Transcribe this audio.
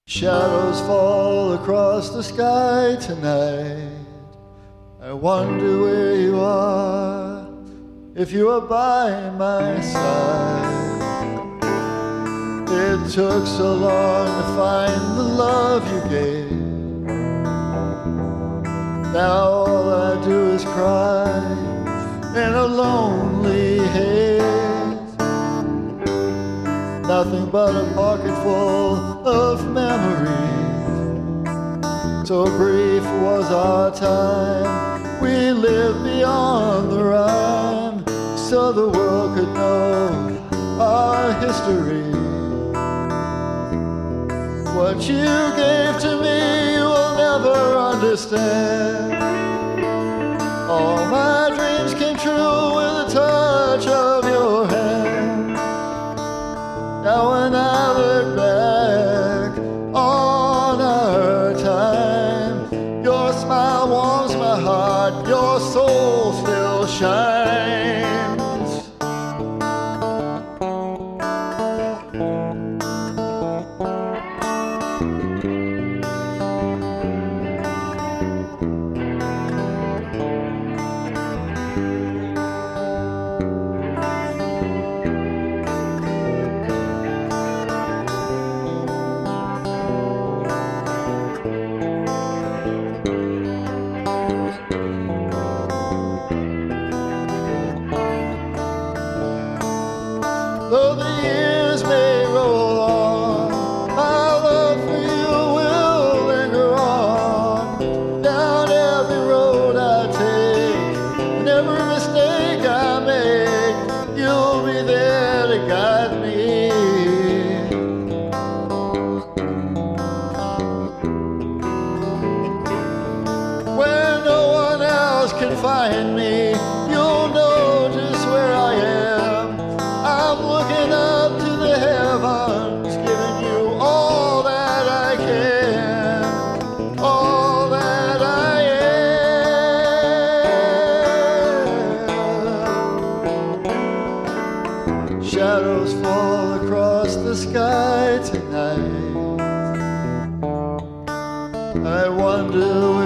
Shadows fall across the sky tonight. I wonder where you are, if you are by my side. It took so long to find the love you gave. Now all I do is cry in a lonely haze. Nothing but a pocket full of memories. So brief was our time, we lived beyond the rhyme, so the world could know our history. What you gave to me you will never understand. All my dreams came true with a touch of your hand. Now when I look back on our time, your smile warms my heart, your soul still shines. Though the years may roll on, my love for you will linger on. Down every road I take, and every mistake I make, you'll be there to guide me. Where no one else can find me, you'll know just where I am. I'm looking up to the heavens, giving you all that I can, all that I am. Shadows fall across the sky tonight. I wonder